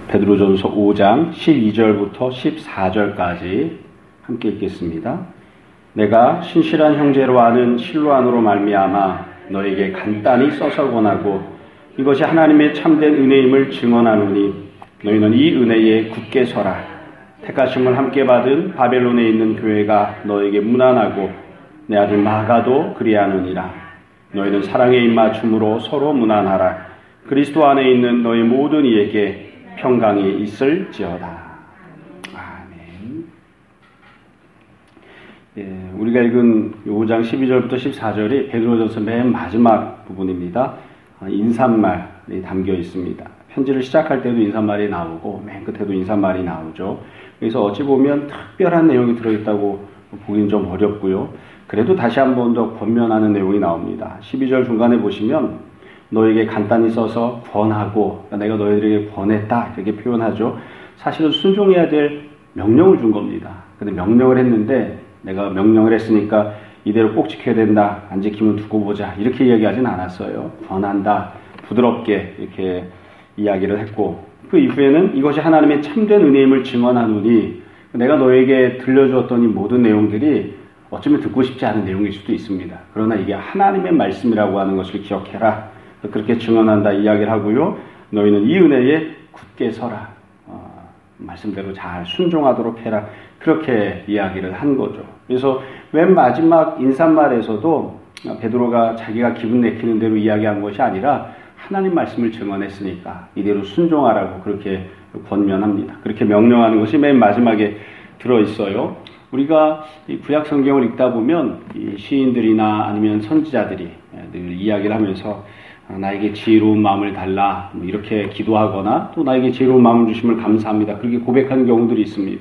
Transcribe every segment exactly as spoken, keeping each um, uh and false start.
베드로전서 오 장 십이 절부터 십사 절까지 함께 읽겠습니다. 내가 신실한 형제로 아는 실로안으로 말미암아 너에게 간단히 써서 권하고 이것이 하나님의 참된 은혜임을 증언하노니 너희는 이 은혜에 굳게 서라. 택하심을 함께 받은 바벨론에 있는 교회가 너에게 문안하고 내 아들 마가도 그리하느니라. 너희는 사랑의 입맞춤으로 서로 문안하라. 그리스도 안에 있는 너희 모든 이에게 평강이 있을지어다. 아멘. 예, 우리가 읽은 오 장 십이 절부터 십사 절이 베드로전서 맨 마지막 부분입니다. 인사말이 담겨 있습니다. 편지를 시작할 때도 인사말이 나오고 맨 끝에도 인사말이 나오죠. 그래서 어찌 보면 특별한 내용이 들어있다고 보기는 좀 어렵고요. 그래도 다시 한 번 더 권면하는 내용이 나옵니다. 십이 절 중간에 보시면 너에게 간단히 써서 권하고 내가 너희들에게 권했다 이렇게 표현하죠. 사실은 순종해야 될 명령을 준 겁니다. 근데 명령을 했는데 내가 명령을 했으니까 이대로 꼭 지켜야 된다. 안 지키면 두고 보자. 이렇게 이야기하진 않았어요. 권한다. 부드럽게 이렇게 이야기를 했고 그 이후에는 이것이 하나님의 참된 은혜임을 증언하노니 내가 너에게 들려주었던 이 모든 내용들이 어쩌면 듣고 싶지 않은 내용일 수도 있습니다. 그러나 이게 하나님의 말씀이라고 하는 것을 기억해라. 그렇게 증언한다 이야기를 하고요. 너희는 이 은혜에 굳게 서라. 어, 말씀대로 잘 순종하도록 해라. 그렇게 이야기를 한 거죠. 그래서 맨 마지막 인사말에서도 베드로가 자기가 기분 내키는 대로 이야기한 것이 아니라 하나님 말씀을 증언했으니까 이대로 순종하라고 그렇게 권면합니다. 그렇게 명령하는 것이 맨 마지막에 들어있어요. 우리가 이 구약 성경을 읽다 보면 이 시인들이나 아니면 선지자들이 늘 이야기를 하면서 나에게 지혜로운 마음을 달라 뭐 이렇게 기도하거나 또 나에게 지혜로운 마음을 주심을 감사합니다. 그렇게 고백하는 경우들이 있습니다.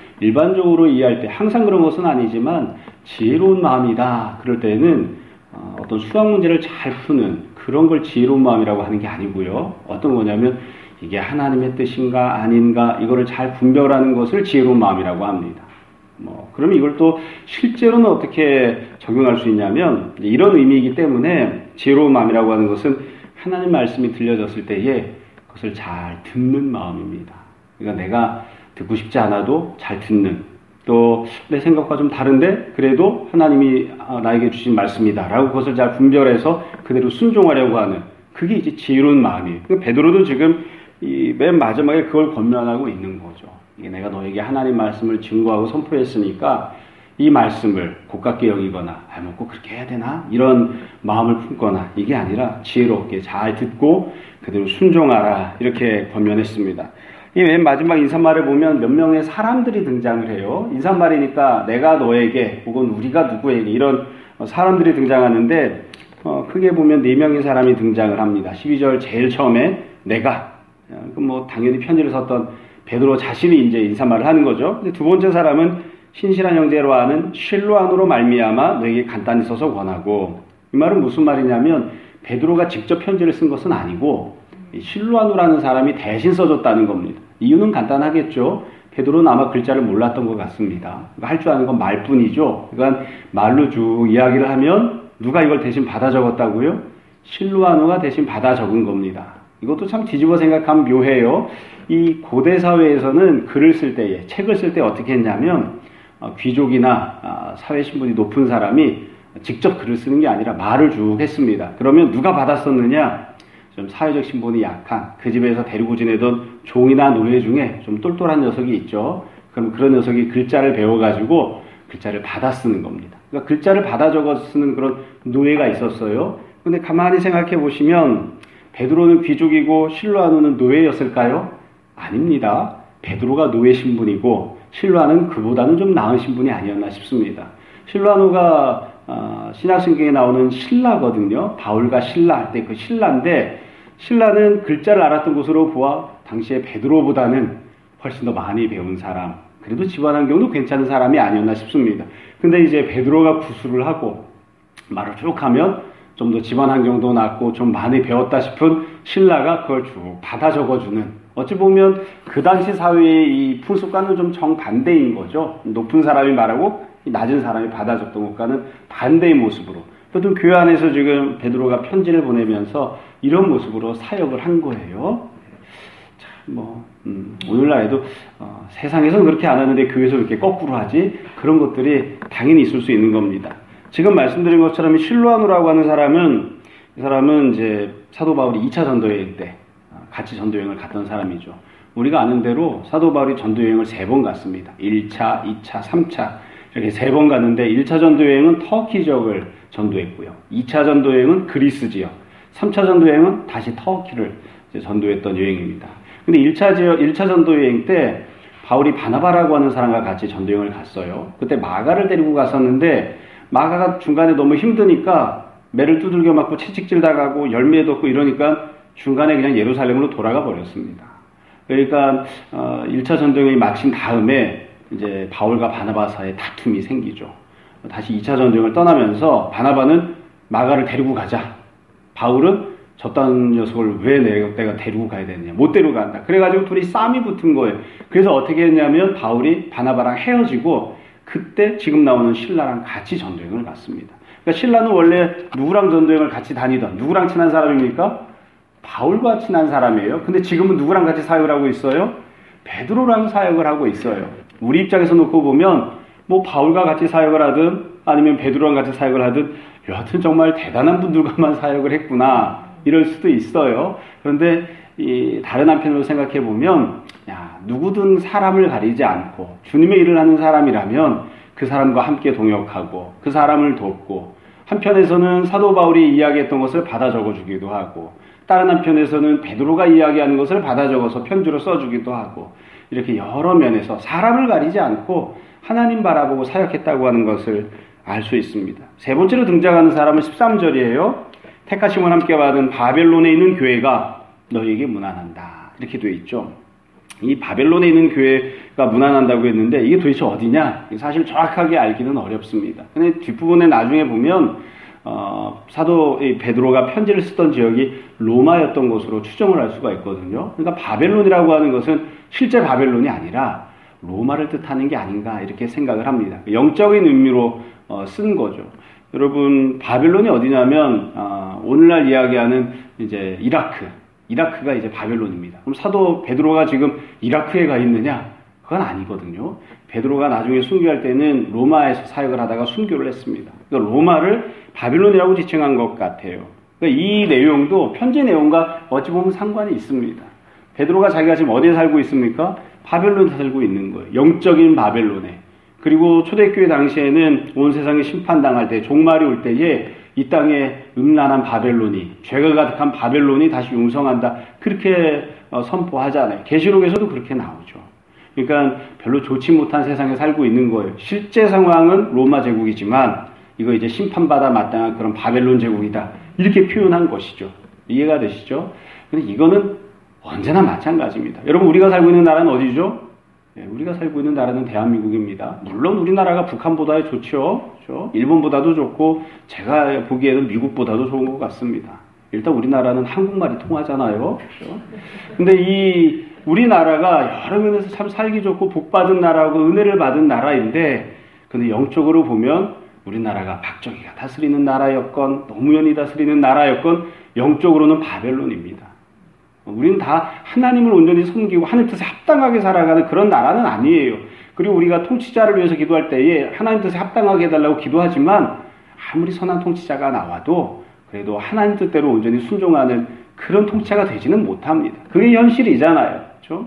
일반적으로 이해할 때 항상 그런 것은 아니지만 지혜로운 마음이다. 그럴 때는 어떤 수학 문제를 잘 푸는 그런 걸 지혜로운 마음이라고 하는 게 아니고요. 어떤 거냐면 이게 하나님의 뜻인가 아닌가 이거를 잘 분별하는 것을 지혜로운 마음이라고 합니다. 뭐 그러면 이걸 또 실제로는 어떻게 적용할 수 있냐면 이런 의미이기 때문에 지혜로운 마음이라고 하는 것은 하나님 말씀이 들려졌을 때에 그것을 잘 듣는 마음입니다. 그러니까 내가 듣고 싶지 않아도 잘 듣는 또 내 생각과 좀 다른데 그래도 하나님이 나에게 주신 말씀이다 라고 그것을 잘 분별해서 그대로 순종하려고 하는 그게 이제 지혜로운 마음이에요. 그러니까 베드로도 지금 이 맨 마지막에 그걸 권면하고 있는 거죠. 이게 내가 너에게 하나님 말씀을 증거하고 선포했으니까 이 말씀을 고깝게 여기거나 아, 뭐 꼭 그렇게 해야 되나? 이런 마음을 품거나 이게 아니라 지혜롭게 잘 듣고 그대로 순종하라 이렇게 권면했습니다. 이 맨 마지막 인사말을 보면 몇 명의 사람들이 등장을 해요. 인사말이니까 내가 너에게 혹은 우리가 누구에게 이런 사람들이 등장하는데 어, 크게 보면 네 명의 사람이 등장을 합니다. 십이 절 제일 처음에 내가 뭐 당연히 편지를 썼던 베드로 자신이 이제 인사말을 하는 거죠. 근데 두 번째 사람은 신실한 형제로 아는 실로안으로 말미암아 너에게 간단히 써서 권하고 이 말은 무슨 말이냐면 베드로가 직접 편지를 쓴 것은 아니고 실로안으로라는 사람이 대신 써줬다는 겁니다. 이유는 간단하겠죠. 베드로는 아마 글자를 몰랐던 것 같습니다. 할 줄 아는 건 말뿐이죠. 그러니까 말로 쭉 이야기를 하면 누가 이걸 대신 받아 적었다고요? 실로안으가 대신 받아 적은 겁니다. 이것도 참 뒤집어 생각하면 묘해요. 이 고대 사회에서는 글을 쓸 때에 책을 쓸 때 어떻게 했냐면 귀족이나 사회 신분이 높은 사람이 직접 글을 쓰는 게 아니라 말을 쭉 했습니다. 그러면 누가 받았었느냐? 좀 사회적 신분이 약한 그 집에서 데리고 지내던 종이나 노예 중에 좀 똘똘한 녀석이 있죠. 그럼 그런 녀석이 글자를 배워가지고 글자를 받아 쓰는 겁니다. 그러니까 글자를 받아 적어 쓰는 그런 노예가 있었어요. 근데 가만히 생각해 보시면 베드로는 귀족이고 실로아누는 노예였을까요? 아닙니다. 베드로가 노예 신분이고 실로아는 그보다는 좀 나은 신분이 아니었나 싶습니다. 실로아누가 어, 신약성경에 나오는 신라거든요. 바울과 신라 할 때 그 신라인데 신라는 글자를 알았던 것으로 보아 당시에 베드로보다는 훨씬 더 많이 배운 사람 그래도 집안 환경도 괜찮은 사람이 아니었나 싶습니다. 근데 이제 베드로가 구술을 하고 말을 쭉 하면 좀 더 집안 환경도 낮고 좀 많이 배웠다 싶은 신라가 그걸 쭉 받아 적어주는 어찌 보면 그 당시 사회의 이 풍습과는 좀 정반대인 거죠. 높은 사람이 말하고 낮은 사람이 받아 적던 것과는 반대의 모습으로 또 교회 안에서 지금 베드로가 편지를 보내면서 이런 모습으로 사역을 한 거예요. 자, 뭐 음, 오늘날에도 어, 세상에서는 그렇게 안 하는데 교회에서 이렇게 거꾸로 하지, 그런 것들이 당연히 있을 수 있는 겁니다. 지금 말씀드린 것처럼 실로아누라고 하는 사람은, 이 사람은 이제 사도 바울이 이 차 전도여행 때 같이 전도여행을 갔던 사람이죠. 우리가 아는 대로 사도 바울이 전도여행을 세 번 갔습니다. 일 차, 이 차, 삼 차 이렇게 세 번 갔는데, 일 차 전도여행은 터키 지역을 전도했고요. 이 차 전도여행은 그리스 지역, 삼 차 전도여행은 다시 터키를 이제 전도했던 여행입니다. 근데 일 차 지역, 일 차 전도여행 때 바울이 바나바라고 하는 사람과 같이 전도여행을 갔어요. 그때 마가를 데리고 갔었는데, 마가가 중간에 너무 힘드니까 매를 두들겨 맞고 채찍질 당하고 열매도 없고 이러니까 중간에 그냥 예루살렘으로 돌아가 버렸습니다. 그러니까 어, 일 차 전도여행이 마친 다음에 이제 바울과 바나바 사이에 다툼이 생기죠. 다시 이 차 전도여행을 떠나면서 바나바는 마가를 데리고 가자, 바울은 저딴 녀석을 왜 내가 데리고 가야 되느냐, 못 데리고 간다. 그래가지고 둘이 싸움이 붙은 거예요. 그래서 어떻게 했냐면 바울이 바나바랑 헤어지고 그때 지금 나오는 신라랑 같이 전도여행을 갔습니다. 그러니까 신라는 원래 누구랑 전도여행을 같이 다니던, 누구랑 친한 사람입니까? 바울과 친한 사람이에요. 근데 지금은 누구랑 같이 사역을 하고 있어요? 베드로랑 사역을 하고 있어요. 우리 입장에서 놓고 보면 뭐 바울과 같이 사역을 하든 아니면 베드로랑 같이 사역을 하든 여하튼 정말 대단한 분들과만 사역을 했구나, 이럴 수도 있어요. 그런데 이 다른 한편으로 생각해 보면, 야, 누구든 사람을 가리지 않고 주님의 일을 하는 사람이라면 그 사람과 함께 동역하고 그 사람을 돕고, 한편에서는 사도 바울이 이야기했던 것을 받아 적어주기도 하고, 다른 한편에서는 베드로가 이야기하는 것을 받아 적어서 편지로 써주기도 하고, 이렇게 여러 면에서 사람을 가리지 않고 하나님 바라보고 사역했다고 하는 것을 알 수 있습니다. 세 번째로 등장하는 사람은 십삼 절이에요. 택하심을 함께 받은 바벨론에 있는 교회가 너희에게 문안한다, 이렇게 되어 있죠. 이 바벨론에 있는 교회가 문안한다고 했는데 이게 도대체 어디냐? 사실 정확하게 알기는 어렵습니다. 근데 뒷부분에 나중에 보면 어, 사도 베드로가 편지를 쓰던 지역이 로마였던 것으로 추정을 할 수가 있거든요. 그러니까 바벨론이라고 하는 것은 실제 바벨론이 아니라 로마를 뜻하는 게 아닌가, 이렇게 생각을 합니다. 영적인 의미로 어, 쓴 거죠. 여러분, 바벨론이 어디냐면 어, 오늘날 이야기하는 이제 이라크, 이라크가 이제 바벨론입니다. 그럼 사도 베드로가 지금 이라크에 가 있느냐? 그건 아니거든요. 베드로가 나중에 순교할 때는 로마에서 사역을 하다가 순교를 했습니다. 그러니까 로마를 바벨론이라고 지칭한 것 같아요. 그러니까 이 내용도 편지 내용과 어찌 보면 상관이 있습니다. 베드로가 자기가 지금 어디에 살고 있습니까? 바벨론에 살고 있는 거예요. 영적인 바벨론에. 그리고 초대교회 당시에는 온 세상이 심판당할 때, 종말이 올 때에 이 땅에 음란한 바벨론이, 죄가 가득한 바벨론이 다시 융성한다, 그렇게 선포하잖아요. 계시록에서도 그렇게 나오죠. 그러니까 별로 좋지 못한 세상에 살고 있는 거예요. 실제 상황은 로마 제국이지만 이거 이제 심판받아 마땅한 그런 바벨론 제국이다, 이렇게 표현한 것이죠. 이해가 되시죠? 근데 이거는 언제나 마찬가지입니다. 여러분, 우리가 살고 있는 나라는 어디죠? 네, 우리가 살고 있는 나라는 대한민국입니다. 물론 우리나라가 북한보다 좋죠. 그렇죠? 일본보다도 좋고 제가 보기에는 미국보다도 좋은 것 같습니다. 일단 우리나라는 한국말이 통하잖아요. 그렇죠? 근데 이 우리나라가 여러 면에서 참 살기 좋고 복받은 나라고 은혜를 받은 나라인데, 근데 영적으로 보면 우리나라가 박정희가 다스리는 나라였건 노무현이 다스리는 나라였건 영적으로는 바벨론입니다. 우리는 다 하나님을 온전히 섬기고 하나님 뜻에 합당하게 살아가는 그런 나라는 아니에요. 그리고 우리가 통치자를 위해서 기도할 때에 하나님 뜻에 합당하게 해달라고 기도하지만 아무리 선한 통치자가 나와도 그래도 하나님 뜻대로 온전히 순종하는 그런 통치자가 되지는 못합니다. 그게 현실이잖아요. 그렇죠?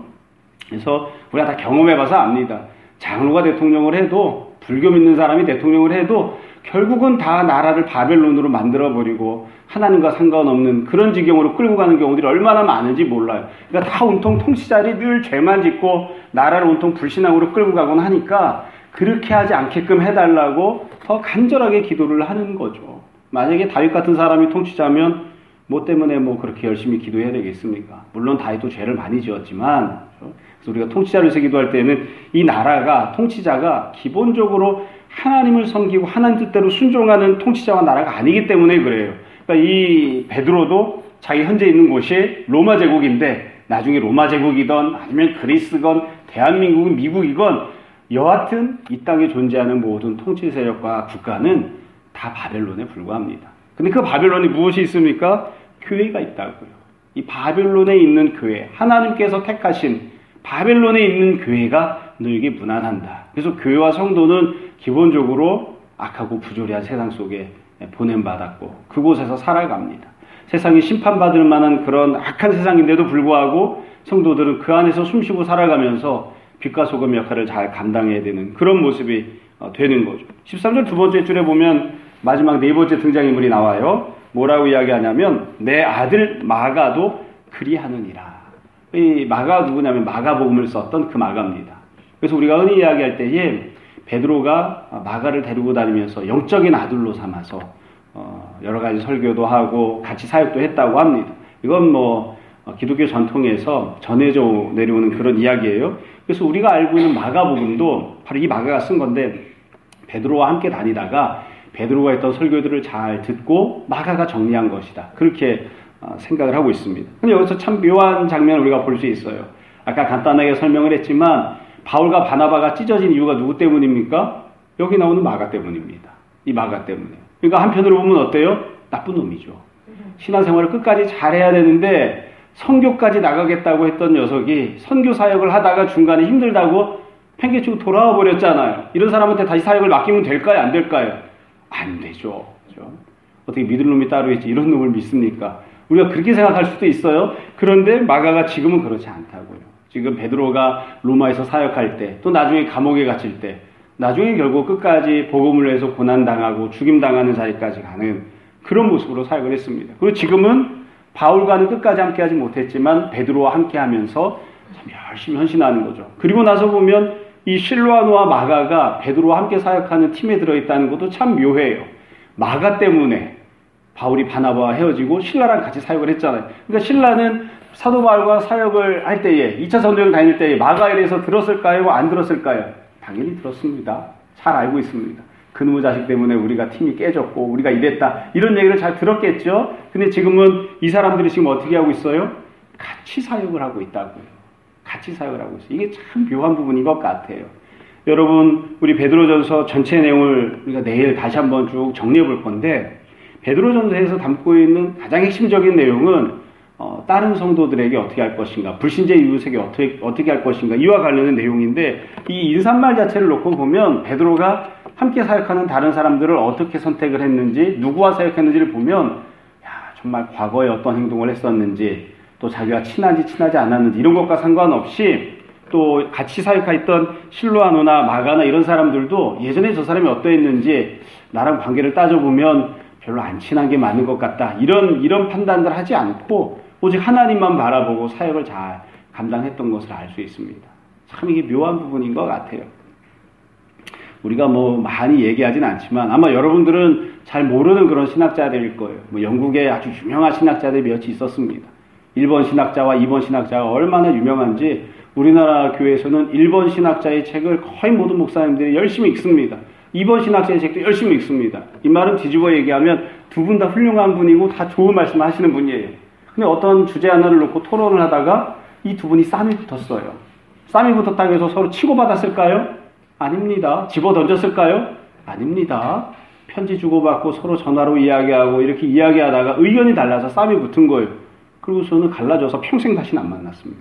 그래서 우리가 다 경험해봐서 압니다. 장로가 대통령을 해도, 불교 믿는 사람이 대통령을 해도 결국은 다 나라를 바벨론으로 만들어버리고 하나님과 상관없는 그런 지경으로 끌고 가는 경우들이 얼마나 많은지 몰라요. 그러니까 다 온통 통치자들이 늘 죄만 짓고 나라를 온통 불신앙으로 끌고 가곤 하니까 그렇게 하지 않게끔 해달라고 더 간절하게 기도를 하는 거죠. 만약에 다윗 같은 사람이 통치자면 뭐 때문에 뭐 그렇게 열심히 기도해야 되겠습니까? 물론 다윗도 죄를 많이 지었지만, 그래서 우리가 통치자를 위해서 기도할 때는 이 나라가, 통치자가 기본적으로 하나님을 섬기고 하나님 뜻대로 순종하는 통치자와 나라가 아니기 때문에 그래요. 그러니까 이 베드로도 자기 현재 있는 곳이 로마 제국인데 나중에 로마 제국이건 아니면 그리스건 대한민국은 미국이건 여하튼 이 땅에 존재하는 모든 통치 세력과 국가는 다 바벨론에 불과합니다. 근데 그 바벨론이 무엇이 있습니까? 교회가 있다고요. 이 바벨론에 있는 교회, 하나님께서 택하신 바벨론에 있는 교회가 너에게 무난한다. 그래서 교회와 성도는 기본적으로 악하고 부조리한 세상 속에 보냄받았고 그곳에서 살아갑니다. 세상이 심판받을 만한 그런 악한 세상인데도 불구하고 성도들은 그 안에서 숨쉬고 살아가면서 빛과 소금 역할을 잘 감당해야 되는 그런 모습이 되는 거죠. 십삼 절 두 번째 줄에 보면 마지막 네 번째 등장인물이 나와요. 뭐라고 이야기하냐면 내 아들 마가도 그리하느니라. 이 마가 누구냐면 마가복음을 썼던 그 마가입니다. 그래서 우리가 흔히 이야기할 때에 베드로가 마가를 데리고 다니면서 영적인 아들로 삼아서 어 여러 가지 설교도 하고 같이 사역도 했다고 합니다. 이건 뭐 기독교 전통에서 전해져 내려오는 그런 이야기예요. 그래서 우리가 알고 있는 마가복음도 바로 이 마가가 쓴 건데 베드로와 함께 다니다가 베드로가 했던 설교들을 잘 듣고 마가가 정리한 것이다. 그렇게 생각을 하고 있습니다. 근데 여기서 참 묘한 장면을 우리가 볼 수 있어요. 아까 간단하게 설명을 했지만 바울과 바나바가 찢어진 이유가 누구 때문입니까? 여기 나오는 마가 때문입니다. 이 마가 때문에. 그러니까 한편으로 보면 어때요? 나쁜 놈이죠. 신앙생활을 끝까지 잘해야 되는데 선교까지 나가겠다고 했던 녀석이 선교 사역을 하다가 중간에 힘들다고 팽개치고 돌아와 버렸잖아요. 이런 사람한테 다시 사역을 맡기면 될까요? 안 될까요? 안 되죠. 그렇죠? 어떻게 믿을 놈이 따로 있지 이런 놈을 믿습니까? 우리가 그렇게 생각할 수도 있어요. 그런데 마가가 지금은 그렇지 않다고요. 지금 베드로가 로마에서 사역할 때 또 나중에 감옥에 갇힐 때 나중에 결국 끝까지 복음을 위해서 고난당하고 죽임당하는 자리까지 가는 그런 모습으로 사역을 했습니다. 그리고 지금은 바울과는 끝까지 함께하지 못했지만 베드로와 함께하면서 참 열심히 헌신하는 거죠. 그리고 나서 보면 이 실로아노와 마가가 베드로와 함께 사역하는 팀에 들어있다는 것도 참 묘해요. 마가 때문에 바울이 바나바와 헤어지고 신라랑 같이 사역을 했잖아요. 그러니까 신라는 사도 바울과 사역을 할 때에 이 차 전도여행 다닐 때에 마가에 대해서 들었을까요? 안 들었을까요? 당연히 들었습니다. 잘 알고 있습니다. 그놈의 자식 때문에 우리가 팀이 깨졌고 우리가 이랬다. 이런 얘기를 잘 들었겠죠. 근데 지금은 이 사람들이 지금 어떻게 하고 있어요? 같이 사역을 하고 있다고요. 같이 사역을 하고 있어요. 이게 참 묘한 부분인 것 같아요. 여러분 우리 베드로전서 전체 내용을 우리가 내일 다시 한번 쭉 정리해 볼 건데 베드로전서에서 담고 있는 가장 핵심적인 내용은 어, 다른 성도들에게 어떻게 할 것인가, 불신자 이웃에게 어떻게, 어떻게 할 것인가, 이와 관련된 내용인데, 이 인사말 자체를 놓고 보면, 베드로가 함께 사역하는 다른 사람들을 어떻게 선택을 했는지, 누구와 사역했는지를 보면, 야, 정말 과거에 어떤 행동을 했었는지, 또 자기가 친한지 친하지 않았는지, 이런 것과 상관없이, 또 같이 사역했던 실로아노나 마가나 이런 사람들도 예전에 저 사람이 어떠했는지, 나랑 관계를 따져보면 별로 안 친한 게 맞는 것 같다. 이런, 이런 판단들 하지 않고, 오직 하나님만 바라보고 사역을 잘 감당했던 것을 알 수 있습니다. 참 이게 묘한 부분인 것 같아요. 우리가 뭐 많이 얘기하진 않지만 아마 여러분들은 잘 모르는 그런 신학자들일 거예요. 뭐 영국에 아주 유명한 신학자들이 몇이 있었습니다. 일 번 신학자와 이 번 신학자가 얼마나 유명한지 우리나라 교회에서는 일 번 신학자의 책을 거의 모든 목사님들이 열심히 읽습니다. 이 번 신학자의 책도 열심히 읽습니다. 이 말은 뒤집어 얘기하면 두 분 다 훌륭한 분이고 다 좋은 말씀을 하시는 분이에요. 근데 어떤 주제 하나를 놓고 토론을 하다가 이 두 분이 쌈이 붙었어요. 쌈이 붙었다고 해서 서로 치고받았을까요? 아닙니다. 집어 던졌을까요? 아닙니다. 편지 주고받고 서로 전화로 이야기하고 이렇게 이야기하다가 의견이 달라서 쌈이 붙은 거예요. 그리고서는 갈라져서 평생 다시는 안 만났습니다.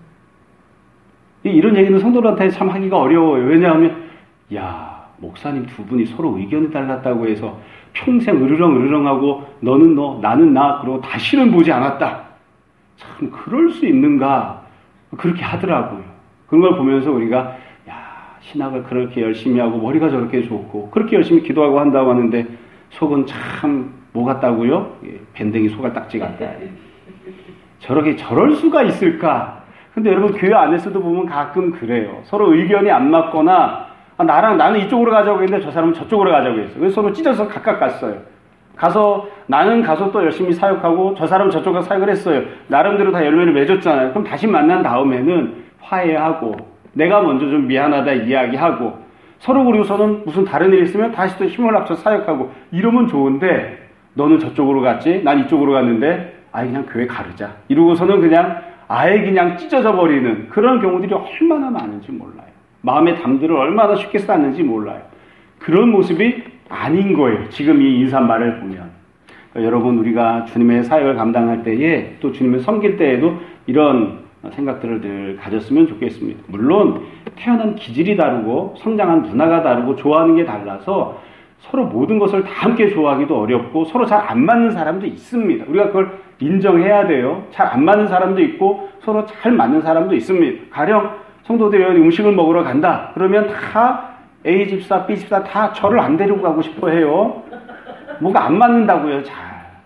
이런 얘기는 성도들한테 참 하기가 어려워요. 왜냐하면 야 목사님 두 분이 서로 의견이 달랐다고 해서 평생 으르렁 으르렁하고 너는 너 나는 나 그러고 다시는 보지 않았다. 참 그럴 수 있는가 그렇게 하더라고요. 그런 걸 보면서 우리가 야 신학을 그렇게 열심히 하고 머리가 저렇게 좋고 그렇게 열심히 기도하고 한다고 하는데 속은 참 뭐 같다고요? 예, 밴댕이 소갈딱지 같다. 저렇게 저럴 수가 있을까? 근데 여러분 교회 안에서도 보면 가끔 그래요. 서로 의견이 안 맞거나 아, 나랑 나는 이쪽으로 가자고 했는데 저 사람은 저쪽으로 가자고 했어요. 그래서 서로 찢어서 각각 갔어요. 가서 나는 가서 또 열심히 사역하고 저 사람은 저쪽으로 사역을 했어요. 나름대로 다 열매를 맺었잖아요. 그럼 다시 만난 다음에는 화해하고 내가 먼저 좀 미안하다 이야기하고 서로 그리고서는 무슨 다른 일이 있으면 다시 또 힘을 합쳐 사역하고 이러면 좋은데 너는 저쪽으로 갔지 난 이쪽으로 갔는데 아예 그냥 교회 가르자 이러고서는 그냥 아예 그냥 찢어져 버리는 그런 경우들이 얼마나 많은지 몰라요. 마음의 담들을 얼마나 쉽게 쌓는지 몰라요. 그런 모습이 아닌 거예요. 지금 이 인사말을 보면. 여러분 우리가 주님의 사역을 감당할 때에 또 주님을 섬길 때에도 이런 생각들을 늘 가졌으면 좋겠습니다. 물론 태어난 기질이 다르고 성장한 문화가 다르고 좋아하는 게 달라서 서로 모든 것을 다 함께 좋아하기도 어렵고 서로 잘 안 맞는 사람도 있습니다. 우리가 그걸 인정해야 돼요. 잘 안 맞는 사람도 있고 서로 잘 맞는 사람도 있습니다. 가령 성도들이 음식을 먹으러 간다. 그러면 다 A 집사, B 집사 다 저를 안 데리고 가고 싶어 해요. 뭐가 안 맞는다고요, 잘.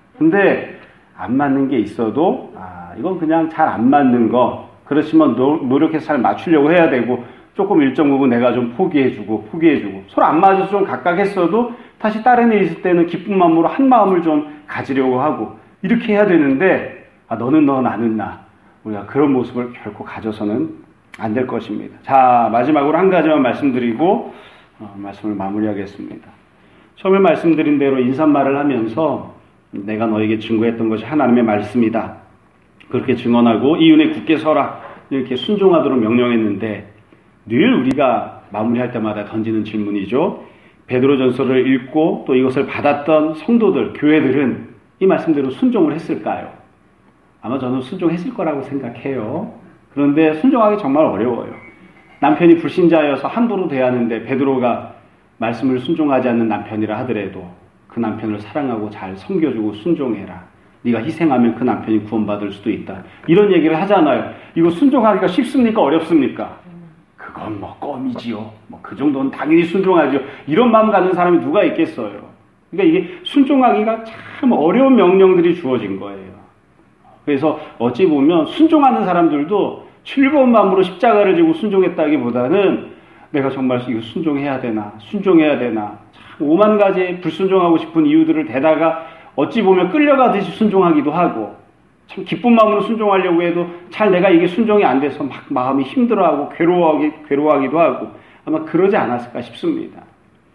근데 안 맞는 게 있어도 아, 이건 그냥 잘 안 맞는 거. 그렇지만 노, 노력해서 잘 맞추려고 해야 되고 조금 일정 부분 내가 좀 포기해주고 포기해주고 서로 안 맞아서 좀 각각했어도 다시 다른 일 있을 때는 기쁜 마음으로 한 마음을 좀 가지려고 하고 이렇게 해야 되는데 아, 너는 너 나는 나 우리가 그런 모습을 결코 가져서는 안 될 것입니다. 자, 마지막으로 한 가지만 말씀드리고 어, 말씀을 마무리하겠습니다. 처음에 말씀드린 대로 인사말을 하면서 내가 너에게 증거했던 것이 하나님의 말씀이다. 그렇게 증언하고 이 은혜 굳게 서라 이렇게 순종하도록 명령했는데 늘 우리가 마무리할 때마다 던지는 질문이죠. 베드로전서를 읽고 또 이것을 받았던 성도들, 교회들은 이 말씀대로 순종을 했을까요? 아마 저는 순종했을 거라고 생각해요. 그런데 순종하기 정말 어려워요. 남편이 불신자여서 함부로 대하는데 베드로가 말씀을 순종하지 않는 남편이라 하더라도 그 남편을 사랑하고 잘 섬겨주고 순종해라. 네가 희생하면 그 남편이 구원받을 수도 있다. 이런 얘기를 하잖아요. 이거 순종하기가 쉽습니까? 어렵습니까? 그건 뭐 껌이지요. 뭐 그 정도는 당연히 순종하죠. 이런 마음 가진 사람이 누가 있겠어요. 그러니까 이게 순종하기가 참 어려운 명령들이 주어진 거예요. 그래서 어찌 보면 순종하는 사람들도 즐거운 마음으로 십자가를 지고 순종했다기보다는 내가 정말 이거 순종해야 되나 순종해야 되나 참 오만 가지 불순종하고 싶은 이유들을 대다가 어찌 보면 끌려가듯이 순종하기도 하고 참 기쁜 마음으로 순종하려고 해도 잘 내가 이게 순종이 안 돼서 막 마음이 힘들어하고 괴로워하기, 괴로워하기도 하고 아마 그러지 않았을까 싶습니다.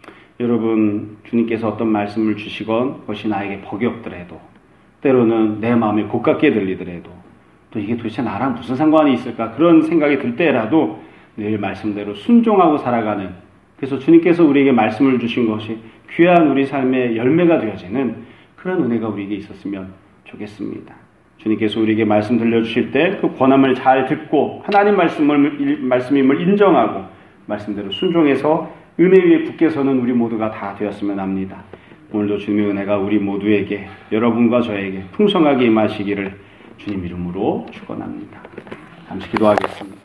여러분 주님께서 어떤 말씀을 주시건 그것이 나에게 벅이 없더라도 때로는 내 마음에 고깝게 들리더라도 또 이게 도대체 나랑 무슨 상관이 있을까 그런 생각이 들 때라도 늘 말씀대로 순종하고 살아가는 그래서 주님께서 우리에게 말씀을 주신 것이 귀한 우리 삶의 열매가 되어지는 그런 은혜가 우리에게 있었으면 좋겠습니다. 주님께서 우리에게 말씀 들려주실 때 그 권함을 잘 듣고 하나님 말씀을, 말씀임을 인정하고 말씀대로 순종해서 은혜 위에 굳게 서는 우리 모두가 다 되었으면 합니다. 오늘도 주님의 은혜가 우리 모두에게 여러분과 저에게 풍성하게 임하시기를 주님 이름으로 축원합니다. 잠시 기도하겠습니다.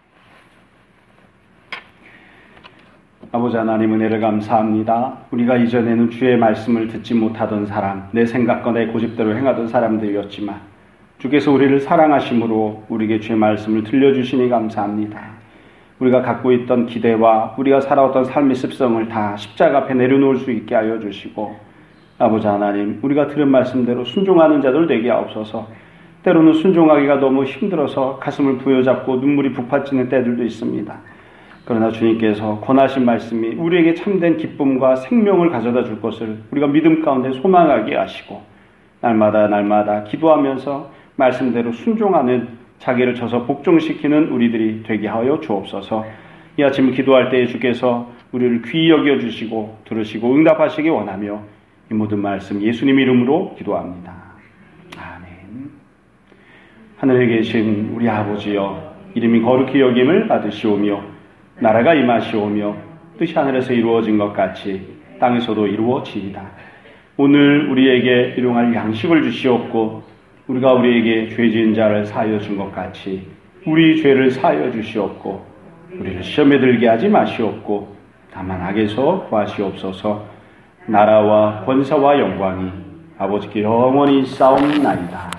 아버지 하나님 은혜를 감사합니다. 우리가 이전에는 주의 말씀을 듣지 못하던 사람, 내 생각과 내 고집대로 행하던 사람들이었지만 주께서 우리를 사랑하심으로 우리에게 주의 말씀을 들려주시니 감사합니다. 우리가 갖고 있던 기대와 우리가 살아왔던 삶의 습성을 다 십자가 앞에 내려놓을 수 있게 하여 주시고 아버지 하나님 우리가 들은 말씀대로 순종하는 자들 되게 하옵소서. 때로는 순종하기가 너무 힘들어서 가슴을 부여잡고 눈물이 북받치는 때들도 있습니다. 그러나 주님께서 권하신 말씀이 우리에게 참된 기쁨과 생명을 가져다 줄 것을 우리가 믿음 가운데 소망하게 하시고 날마다 날마다 기도하면서 말씀대로 순종하는 자기를 쳐서 복종시키는 우리들이 되게 하여 주옵소서. 이 아침 기도할 때에 주께서 우리를 귀히 여겨주시고 들으시고 응답하시기 원하며 이 모든 말씀 예수님 이름으로 기도합니다. 아멘. 하늘에 계신 우리 아버지여 이름이 거룩히 여김을 받으시오며 나라가 임하시오며 뜻이 하늘에서 이루어진 것 같이 땅에서도 이루어지이다. 오늘 우리에게 일용할 양식을 주시옵고 우리가 우리에게 죄 지은 자를 사하여 준 것 같이 우리 죄를 사하여 주시옵고 우리를 시험에 들게 하지 마시옵고 다만 악에서 구하시옵소서. 나라와 권세와 영광이 아버지께 영원히 싸움나이다.